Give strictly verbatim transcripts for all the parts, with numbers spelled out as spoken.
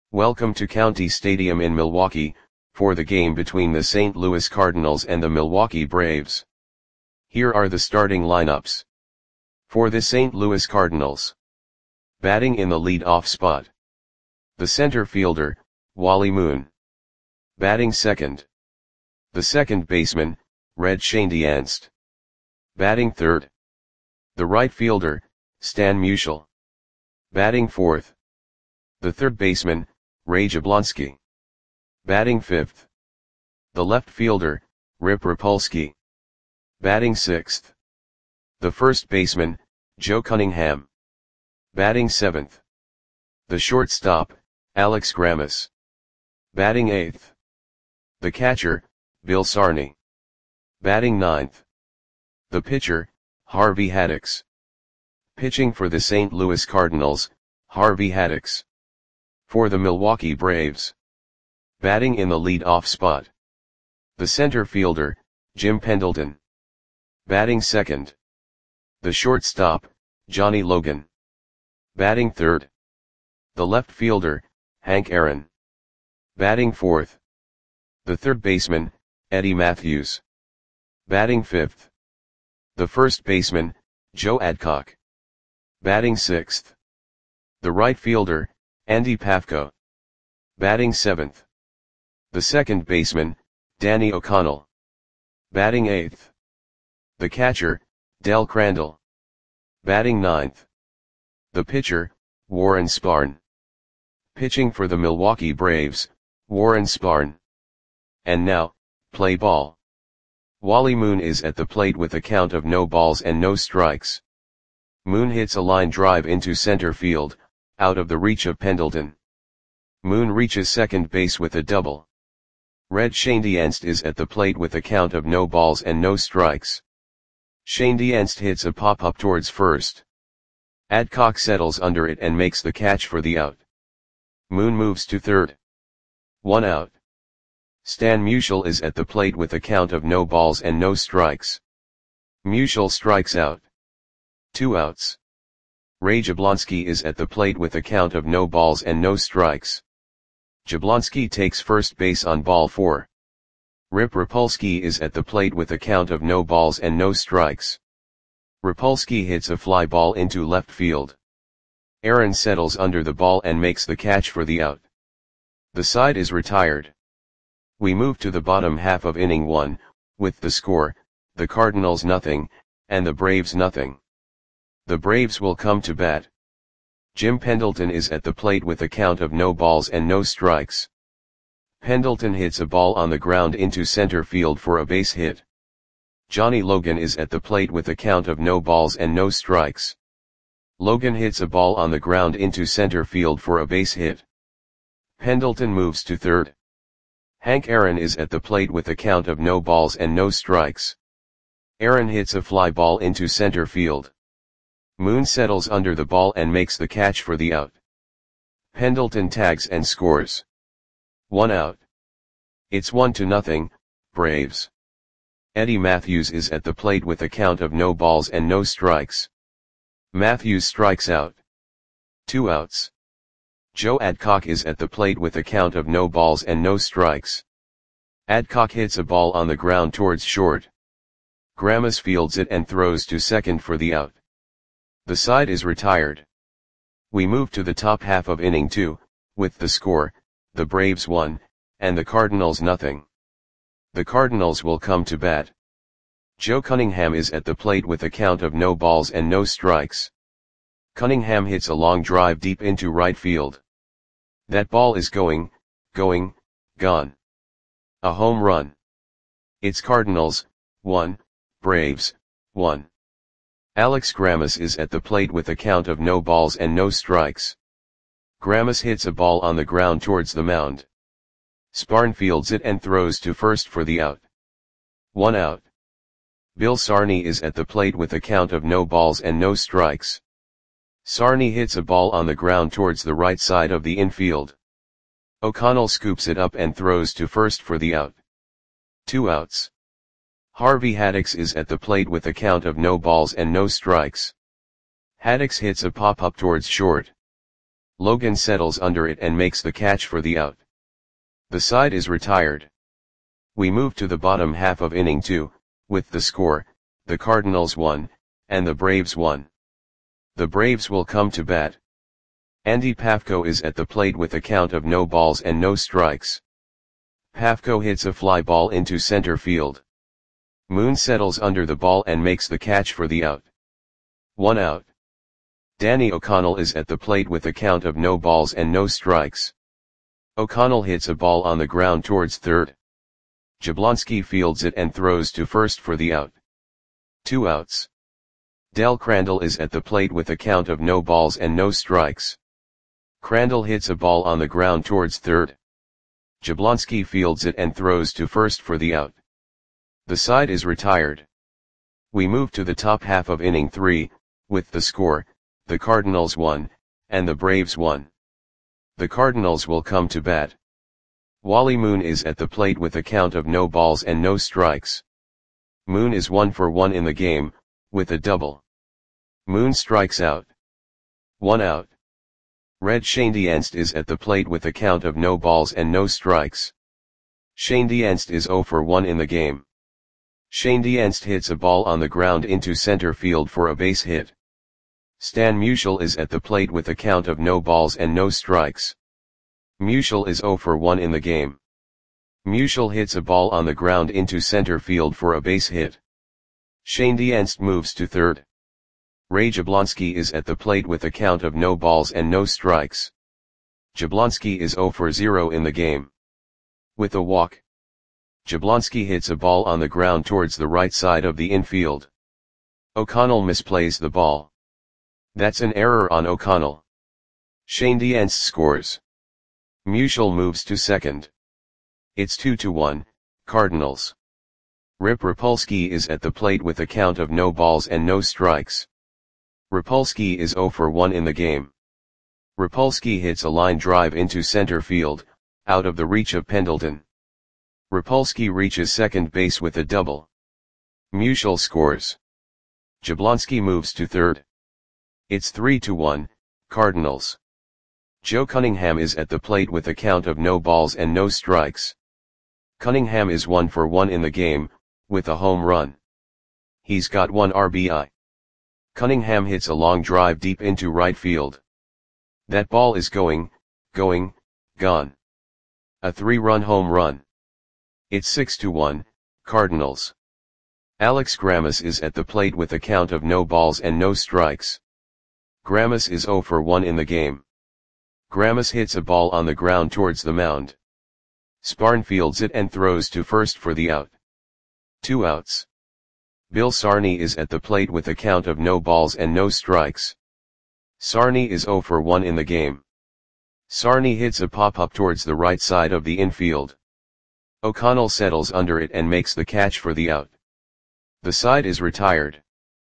Welcome to County Stadium in Milwaukee, for the game between the Saint Louis Cardinals and the Milwaukee Braves. Here are the starting lineups. For the Saint Louis Cardinals. Batting in the lead-off spot. The center fielder, Wally Moon. Batting second. The second baseman, Red Schoendienst. Batting third. The right fielder, Stan Musial. Batting fourth. The third baseman, Ray Jablonski. Batting fifth. The left fielder, Rip Rapolsky. Batting sixth. The first baseman, Joe Cunningham. Batting seventh. The shortstop, Alex Grammas. Batting eighth. The catcher, Bill Sarney. Batting ninth. The pitcher, Harvey Haddix. Pitching for the Saint Louis Cardinals, Harvey Haddix. For the Milwaukee Braves. Batting in the lead-off spot. The center fielder, Jim Pendleton. Batting second. The shortstop, Johnny Logan. Batting third. The left fielder, Hank Aaron. Batting fourth. The third baseman, Eddie Mathews. Batting fifth. The first baseman, Joe Adcock. Batting sixth. The right fielder, Andy Pafko. Batting seventh. The second baseman, Danny O'Connell. Batting eighth. The catcher, Del Crandall. Batting ninth. The pitcher, Warren Spahn. Pitching for the Milwaukee Braves, Warren Spahn. And now, play ball. Wally Moon is at the plate with a count of no balls and no strikes. Moon hits a line drive into center field, out of the reach of Pendleton. Moon reaches second base with a double. Red Schoendienst is at the plate with a count of no balls and no strikes. Schoendienst hits a pop-up towards first. Adcock settles under it and makes the catch for the out. Moon moves to third. One out. Stan Musial is at the plate with a count of no balls and no strikes. Musial strikes out. Two outs. Ray Jablonski is at the plate with a count of no balls and no strikes. Jablonski takes first base on ball four. Rip Rapolsky is at the plate with a count of no balls and no strikes. Rapolsky hits a fly ball into left field. Aaron settles under the ball and makes the catch for the out. The side is retired. We move to the bottom half of inning one, with the score, the Cardinals nothing, and the Braves nothing. The Braves will come to bat. Jim Pendleton is at the plate with a count of no balls and no strikes. Pendleton hits a ball on the ground into center field for a base hit. Johnny Logan is at the plate with a count of no balls and no strikes. Logan hits a ball on the ground into center field for a base hit. Pendleton moves to third. Hank Aaron is at the plate with a count of no balls and no strikes. Aaron hits a fly ball into center field. Moon settles under the ball and makes the catch for the out. Pendleton tags and scores. One out. It's one to nothing, Braves. Eddie Mathews is at the plate with a count of no balls and no strikes. Mathews strikes out. Two outs. Joe Adcock is at the plate with a count of no balls and no strikes. Adcock hits a ball on the ground towards short. Grammas fields it and throws to second for the out. The side is retired. We move to the top half of inning two, with the score, the Braves one, and the Cardinals nothing. The Cardinals will come to bat. Joe Cunningham is at the plate with a count of no balls and no strikes. Cunningham hits a long drive deep into right field. That ball is going, going, gone. A home run. It's Cardinals, one, Braves, one. Alex Grammas is at the plate with a count of no balls and no strikes. Grammas hits a ball on the ground towards the mound. Spahn fields it and throws to first for the out. One out. Bill Sarney is at the plate with a count of no balls and no strikes. Sarney hits a ball on the ground towards the right side of the infield. O'Connell scoops it up and throws to first for the out. Two outs. Harvey Haddix is at the plate with a count of no balls and no strikes. Haddix hits a pop-up towards short. Logan settles under it and makes the catch for the out. The side is retired. We move to the bottom half of inning two, with the score, the Cardinals won, and the Braves won. The Braves will come to bat. Andy Pafko is at the plate with a count of no balls and no strikes. Pafko hits a fly ball into center field. Moon settles under the ball and makes the catch for the out. One out. Danny O'Connell is at the plate with a count of no balls and no strikes. O'Connell hits a ball on the ground towards third. Jablonski fields it and throws to first for the out. Two outs. Del Crandall is at the plate with a count of no balls and no strikes. Crandall hits a ball on the ground towards third. Jablonski fields it and throws to first for the out. The side is retired. We move to the top half of inning three, with the score, the Cardinals won, and the Braves won. The Cardinals will come to bat. Wally Moon is at the plate with a count of no balls and no strikes. Moon is one for one in the game, with a double. Moon strikes out. One out. Red Schoendienst is at the plate with a count of no balls and no strikes. Schoendienst is zero for one in the game. Schoendienst hits a ball on the ground into center field for a base hit. Stan Musial is at the plate with a count of no balls and no strikes. Musial is zero for one in the game. Musial hits a ball on the ground into center field for a base hit. Schoendienst moves to third. Ray Jablonski is at the plate with a count of no balls and no strikes. Jablonski is zero for zero in the game. With a walk, Jablonski hits a ball on the ground towards the right side of the infield. O'Connell misplays the ball. That's an error on O'Connell. Schoendienst scores. Musial moves to second. It's two to one, Cardinals. Rip Rapolsky is at the plate with a count of no balls and no strikes. Rapolsky is zero for one in the game. Rapolsky hits a line drive into center field, out of the reach of Pendleton. Rapolsky reaches second base with a double. Musial scores. Jablonski moves to third. It's three to one, Cardinals. Joe Cunningham is at the plate with a count of no balls and no strikes. Cunningham is one for one in the game, with a home run. He's got one R B I. Cunningham hits a long drive deep into right field. That ball is going, going, gone. A three-run home run. It's six to one, Cardinals. Alex Grammas is at the plate with a count of no balls and no strikes. Grammas is zero for one in the game. Grammas hits a ball on the ground towards the mound. Sparn fields it and throws to first for the out. Two outs. Bill Sarney is at the plate with a count of no balls and no strikes. Sarney is zero for one in the game. Sarney hits a pop-up towards the right side of the infield. O'Connell settles under it and makes the catch for the out. The side is retired.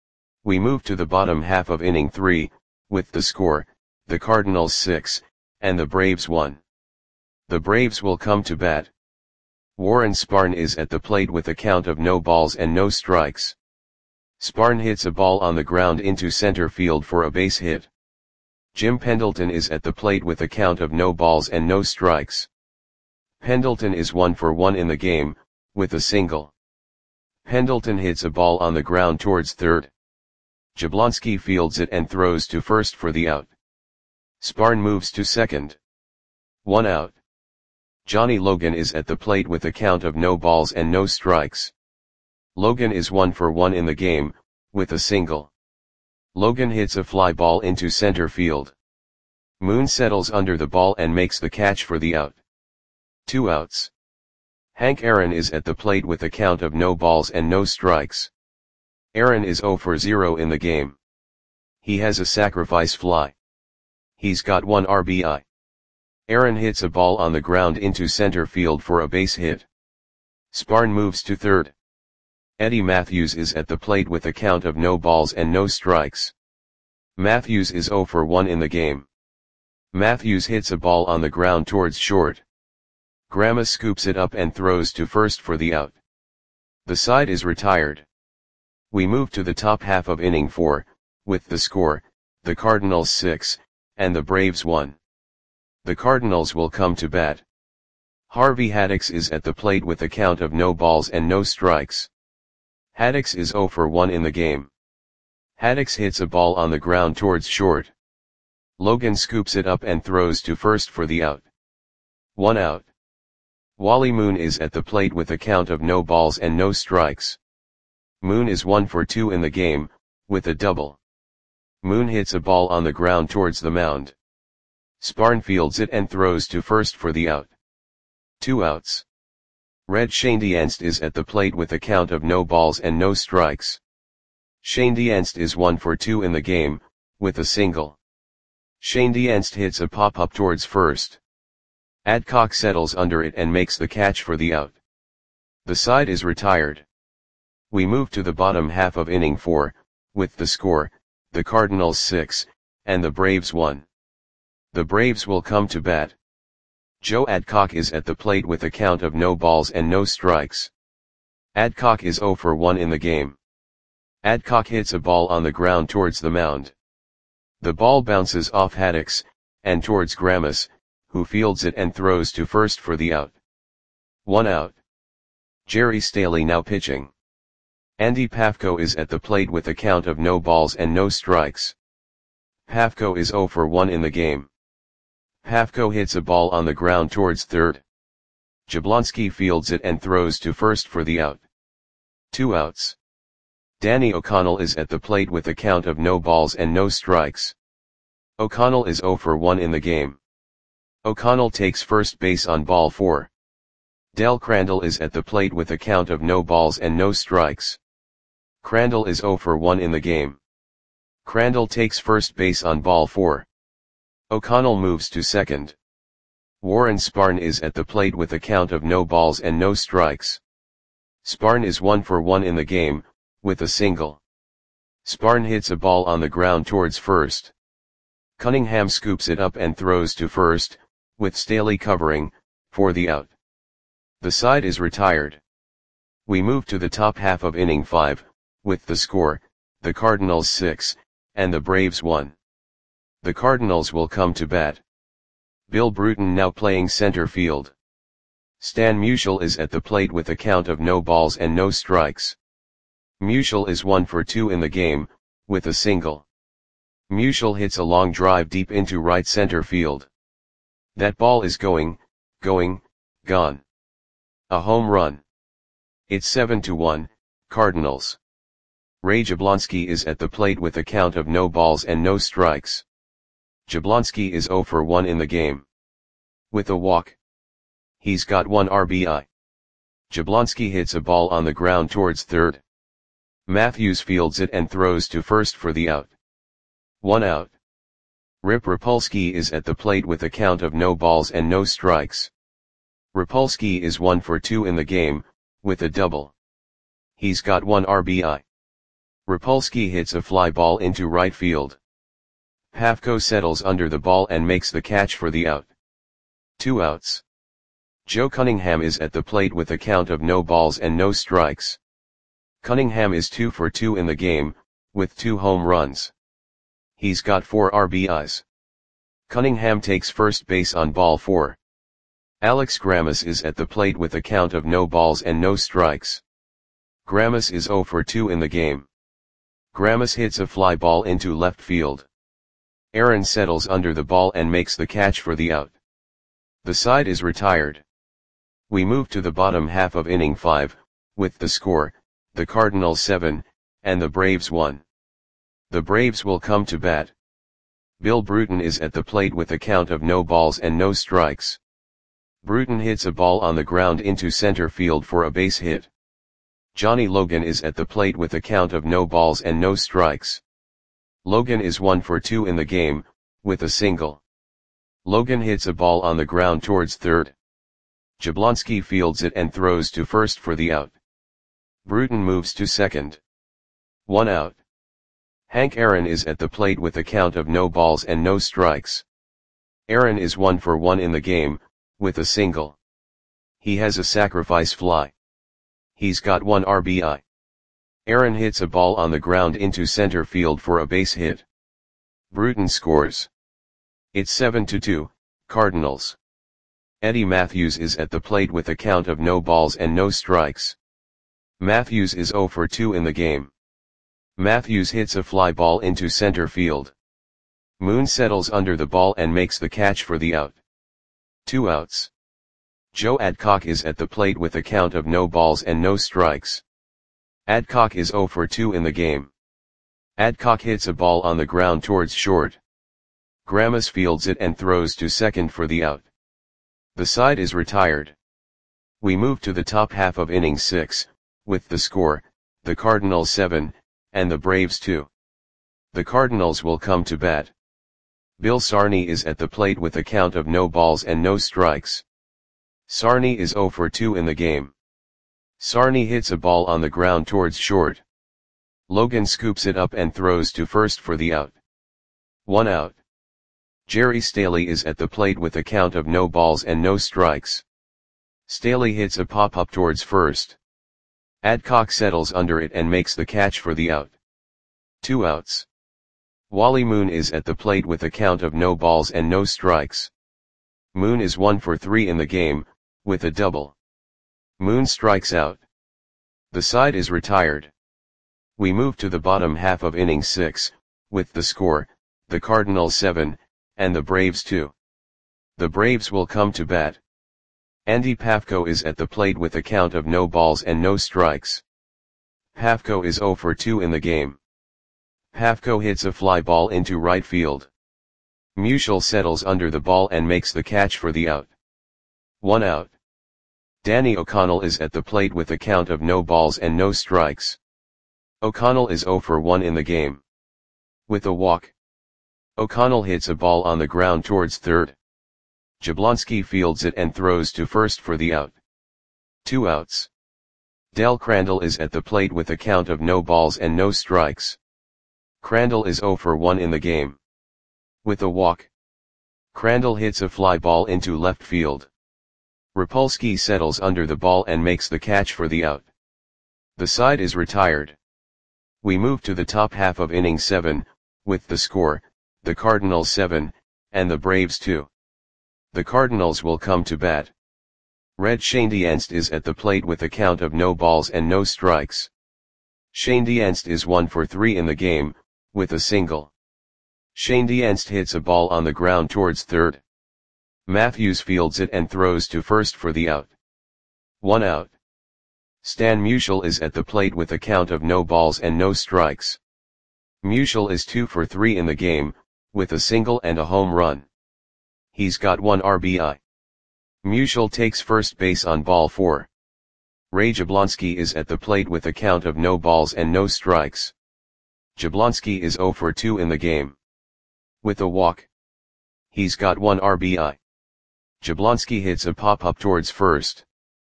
We move to the bottom half of inning three, with the score, the Cardinals six, and the Braves one. The Braves will come to bat. Warren Sparn is at the plate with a count of no balls and no strikes. Sparn hits a ball on the ground into center field for a base hit. Jim Pendleton is at the plate with a count of no balls and no strikes. Pendleton is one for one in the game, with a single. Pendleton hits a ball on the ground towards third. Jablonski fields it and throws to first for the out. Sparn moves to second. One out. Johnny Logan is at the plate with a count of no balls and no strikes. Logan is one for one in the game, with a single. Logan hits a fly ball into center field. Moon settles under the ball and makes the catch for the out. Two outs. Hank Aaron is at the plate with a count of no balls and no strikes. Aaron is zero for zero in the game. He has a sacrifice fly. He's got one R B I. Aaron hits a ball on the ground into center field for a base hit. Sparn moves to third. Eddie Matthews is at the plate with a count of no balls and no strikes. Matthews is zero for one in the game. Matthews hits a ball on the ground towards short. Grammas scoops it up and throws to first for the out. The side is retired. We move to the top half of inning four, with the score, the Cardinals six, and the Braves one. The Cardinals will come to bat. Harvey Haddix is at the plate with a count of no balls and no strikes. Haddix is zero for one in the game. Haddix hits a ball on the ground towards short. Logan scoops it up and throws to first for the out. One out. Wally Moon is at the plate with a count of no balls and no strikes. Moon is one for two in the game, with a double. Moon hits a ball on the ground towards the mound. Sparn fields it and throws to first for the out. Two outs. Red Schoendienst is at the plate with a count of no balls and no strikes. Schoendienst is one for two in the game, with a single. Schoendienst hits a pop-up towards first. Adcock settles under it and makes the catch for the out. The side is retired. We move to the bottom half of inning four, with the score, the Cardinals six, and the Braves one. The Braves will come to bat. Joe Adcock is at the plate with a count of no balls and no strikes. Adcock is zero for one in the game. Adcock hits a ball on the ground towards the mound. The ball bounces off Haddix, and towards Grammas, who fields it and throws to first for the out. One out. Jerry Staley now pitching. Andy Pafko is at the plate with a count of no balls and no strikes. Pafko is zero for one in the game. Pafko hits a ball on the ground towards third. Jablonski fields it and throws to first for the out. Two outs. Danny O'Connell is at the plate with a count of no balls and no strikes. O'Connell is zero for one in the game. O'Connell takes first base on ball four. Del Crandall is at the plate with a count of no balls and no strikes. Crandall is zero for one in the game. Crandall takes first base on ball four. O'Connell moves to second. Warren Sparn is at the plate with a count of no balls and no strikes. Sparn is one for one in the game, with a single. Sparn hits a ball on the ground towards first. Cunningham scoops it up and throws to first, with Staley covering, for the out. The side is retired. We move to the top half of inning five, with the score, the Cardinals six, and the Braves one. The Cardinals will come to bat. Bill Bruton now playing center field. Stan Musial is at the plate with a count of no balls and no strikes. Musial is one for two in the game, with a single. Musial hits a long drive deep into right center field. That ball is going, going, gone. A home run. It's seven to one, Cardinals. Ray Jablonski is at the plate with a count of no balls and no strikes. Jablonski is zero for one in the game. With a walk. He's got one R B I. Jablonski hits a ball on the ground towards third. Matthews fields it and throws to first for the out. One out. Rip Rapolsky is at the plate with a count of no balls and no strikes. Rapolsky is one for two in the game, with a double. He's got one R B I. Rapolsky hits a fly ball into right field. Pafko settles under the ball and makes the catch for the out. Two outs. Joe Cunningham is at the plate with a count of no balls and no strikes. Cunningham is two for two in the game, with two home runs. He's got four R B Is. Cunningham takes first base on ball four. Alex Grammas is at the plate with a count of no balls and no strikes. Grammas is zero for two in the game. Grammas hits a fly ball into left field. Aaron settles under the ball and makes the catch for the out. The side is retired. We move to the bottom half of inning five, with the score, the Cardinals seven, and the Braves one. The Braves will come to bat. Bill Bruton is at the plate with a count of no balls and no strikes. Bruton hits a ball on the ground into center field for a base hit. Johnny Logan is at the plate with a count of no balls and no strikes. Logan is one for two in the game, with a single. Logan hits a ball on the ground towards third. Jablonski fields it and throws to first for the out. Bruton moves to second. One out. Hank Aaron is at the plate with a count of no balls and no strikes. Aaron is one for one in the game, with a single. He has a sacrifice fly. He's got one R B I. Aaron hits a ball on the ground into center field for a base hit. Bruton scores. It's seven to two, Cardinals. Eddie Mathews is at the plate with a count of no balls and no strikes. Mathews is zero for two in the game. Mathews hits a fly ball into center field. Moon settles under the ball and makes the catch for the out. Two outs. Joe Adcock is at the plate with a count of no balls and no strikes. Adcock is zero for two in the game. Adcock hits a ball on the ground towards short. Grammas fields it and throws to second for the out. The side is retired. We move to the top half of inning six, with the score, the Cardinals seven, and the Braves two. The Cardinals will come to bat. Bill Sarney is at the plate with a count of no balls and no strikes. Sarney is zero for two in the game. Sarney hits a ball on the ground towards short. Logan scoops it up and throws to first for the out. One out. Jerry Staley is at the plate with a count of no balls and no strikes. Staley hits a pop-up towards first. Adcock settles under it and makes the catch for the out. Two outs. Wally Moon is at the plate with a count of no balls and no strikes. Moon is one for three in the game, with a double. Moon strikes out. The side is retired. We move to the bottom half of inning six, with the score, the Cardinals seven, and the Braves two. The Braves will come to bat. Andy Pafko is at the plate with a count of no balls and no strikes. Pafko is zero for two in the game. Pafko hits a fly ball into right field. Musial settles under the ball and makes the catch for the out. One out. Danny O'Connell is at the plate with a count of no balls and no strikes. O'Connell is zero for one in the game. With a walk. O'Connell hits a ball on the ground towards third. Jablonski fields it and throws to first for the out. Two outs. Del Crandall is at the plate with a count of no balls and no strikes. Crandall is zero for one in the game. With a walk. Crandall hits a fly ball into left field. Rapolsky settles under the ball and makes the catch for the out. The side is retired. We move to the top half of inning seven, with the score, the Cardinals seven, and the Braves two. The Cardinals will come to bat. Red Schoendienst is at the plate with a count of no balls and no strikes. Schoendienst is one for three in the game, with a single. Schoendienst hits a ball on the ground towards third. Mathews fields it and throws to first for the out. One out. Stan Musial is at the plate with a count of no balls and no strikes. Musial is two for three in the game, with a single and a home run. He's got one R B I. Musial takes first base on ball four. Ray Jablonski is at the plate with a count of no balls and no strikes. Jablonski is zero for two in the game. With a walk. He's got one R B I. Jablonski hits a pop-up towards first.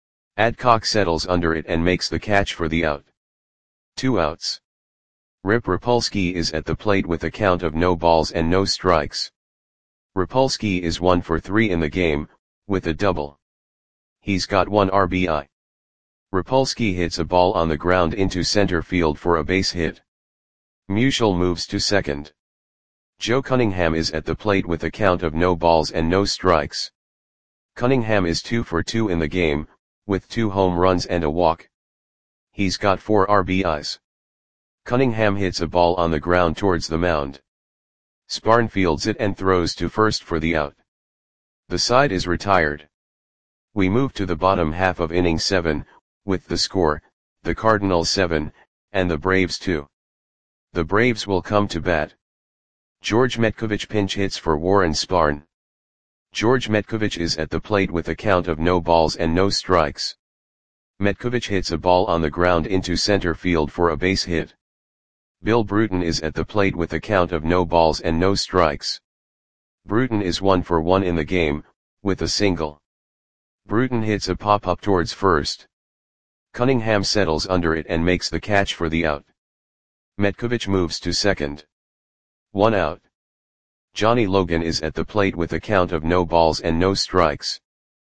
Adcock settles under it and makes the catch for the out. Two outs. Rip Rapolsky is at the plate with a count of no balls and no strikes. Rapolsky is one for three in the game, with a double. He's got one R B I. Rapolsky hits a ball on the ground into center field for a base hit. Musial moves to second. Joe Cunningham is at the plate with a count of no balls and no strikes. Cunningham is two for two in the game, with two home runs and a walk. He's got four R B Is. Cunningham hits a ball on the ground towards the mound. Sparn fields it and throws to first for the out. The side is retired. We move to the bottom half of inning seven, with the score, the Cardinals seven, and the Braves two. The Braves will come to bat. George Metkovich pinch hits for Warren Sparn. George Metkovich is at the plate with a count of no balls and no strikes. Metkovich hits a ball on the ground into center field for a base hit. Bill Bruton is at the plate with a count of no balls and no strikes. Bruton is one for one in the game, with a single. Bruton hits a pop-up towards first. Cunningham settles under it and makes the catch for the out. Metkovich moves to second. One out. Johnny Logan is at the plate with a count of no balls and no strikes.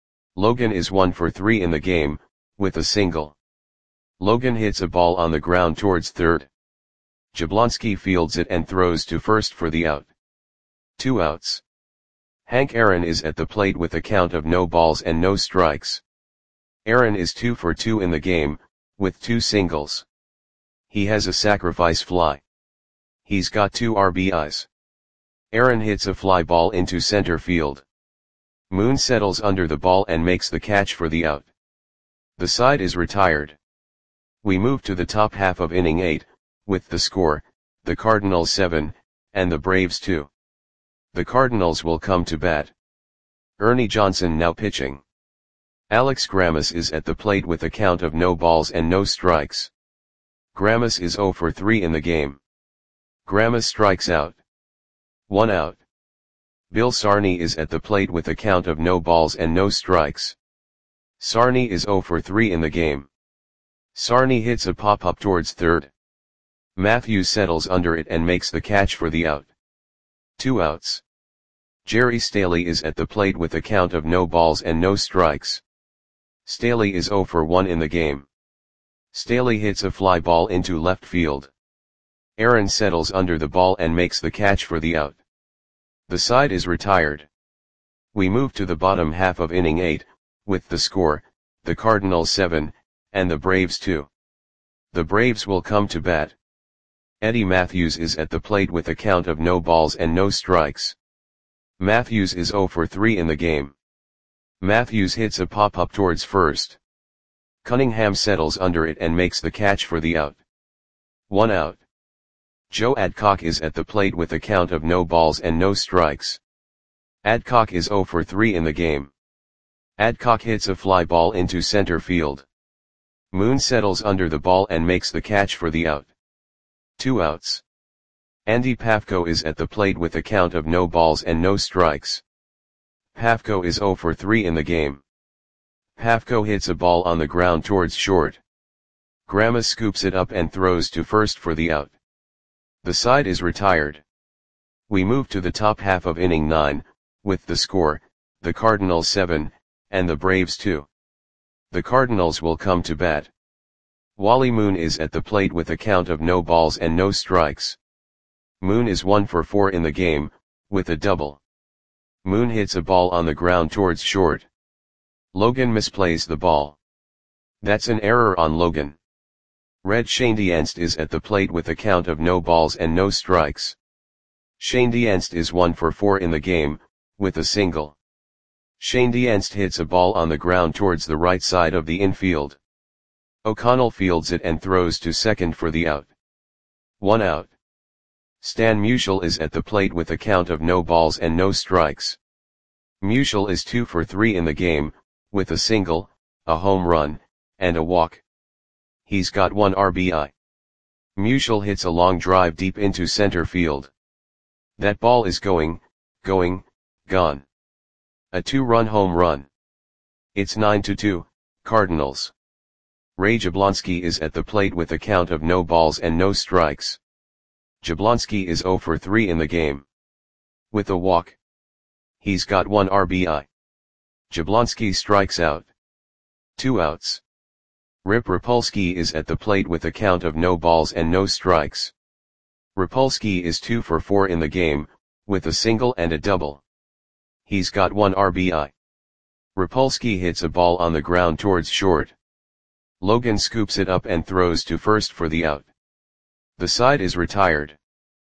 Logan is one for three in the game, with a single. Logan hits a ball on the ground towards third. Jablonski fields it and throws to first for the out. Two outs. Hank Aaron is at the plate with a count of no balls and no strikes. Aaron is two for two in the game, with two singles. He has a sacrifice fly. He's got two R B Is. Aaron hits a fly ball into center field. Moon settles under the ball and makes the catch for the out. The side is retired. We move to the top half of inning eight, with the score, the Cardinals seven, and the Braves two. The Cardinals will come to bat. Ernie Johnson now pitching. Alex Grammas is at the plate with a count of no balls and no strikes. Grammas is zero for three in the game. Grammas strikes out. One out. Bill Sarney is at the plate with a count of no balls and no strikes. Sarney is zero for three in the game. Sarney hits a pop-up towards third. Matthews settles under it and makes the catch for the out. Two outs. Jerry Staley is at the plate with a count of no balls and no strikes. Staley is zero for one in the game. Staley hits a fly ball into left field. Aaron settles under the ball and makes the catch for the out. The side is retired. We move to the bottom half of inning eight, with the score, the Cardinals seven, and the Braves two. The Braves will come to bat. Eddie Matthews is at the plate with a count of no balls and no strikes. Matthews is zero for three in the game. Matthews hits a pop-up towards first. Cunningham settles under it and makes the catch for the out. One out. Joe Adcock is at the plate with a count of no balls and no strikes. Adcock is zero for three in the game. Adcock hits a fly ball into center field. Moon settles under the ball and makes the catch for the out. Two outs. Andy Pafko is at the plate with a count of no balls and no strikes. Pafko is zero for three in the game. Pafko hits a ball on the ground towards short. Grammas scoops it up and throws to first for the out. The side is retired. We move to the top half of inning nine, with the score, the Cardinals seven, and the Braves two. The Cardinals will come to bat. Wally Moon is at the plate with a count of no balls and no strikes. Moon is one for four in the game, with a double. Moon hits a ball on the ground towards short. Logan misplays the ball. That's an error on Logan. Red Schoendienst is at the plate with a count of no balls and no strikes. Schoendienst is one for four in the game, with a single. Schoendienst hits a ball on the ground towards the right side of the infield. O'Connell fields it and throws to second for the out. One out. Stan Musial is at the plate with a count of no balls and no strikes. Musial is two for three in the game, with a single, a home run, and a walk. He's got one R B I. Musial hits a long drive deep into center field. That ball is going, going, gone. A two-run home run. It's nine to two, Cardinals. Ray Jablonski is at the plate with a count of no balls and no strikes. Jablonski is zero for three in the game. With a walk. He's got one R B I. Jablonski strikes out. Two outs. Rip Rapolsky is at the plate with a count of no balls and no strikes. Rapolsky is two for four in the game, with a single and a double. He's got one R B I. Rapolsky hits a ball on the ground towards short. Logan scoops it up and throws to first for the out. The side is retired.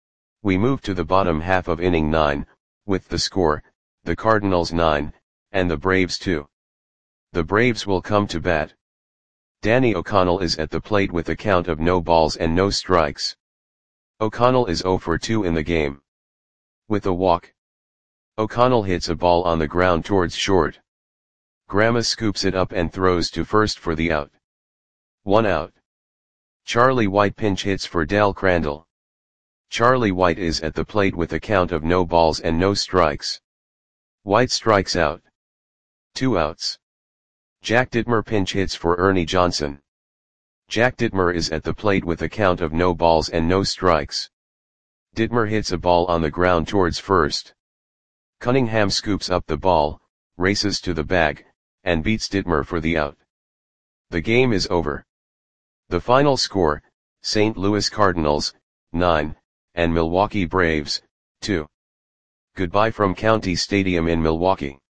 We move to the bottom half of inning nine, with the score, the Cardinals nine, and the Braves two. The Braves will come to bat. Danny O'Connell is at the plate with a count of no balls and no strikes. O'Connell is zero for two in the game. With a walk. O'Connell hits a ball on the ground towards short. Grammas scoops it up and throws to first for the out. One out. Charlie White pinch hits for Dal Crandall. Charlie White is at the plate with a count of no balls and no strikes. White strikes out. Two outs. Jack Dittmer pinch hits for Ernie Johnson. Jack Dittmer is at the plate with a count of no balls and no strikes. Dittmer hits a ball on the ground towards first. Cunningham scoops up the ball, races to the bag, and beats Dittmer for the out. The game is over. The final score, Saint Louis Cardinals, nine, and Milwaukee Braves, two. Goodbye from County Stadium in Milwaukee.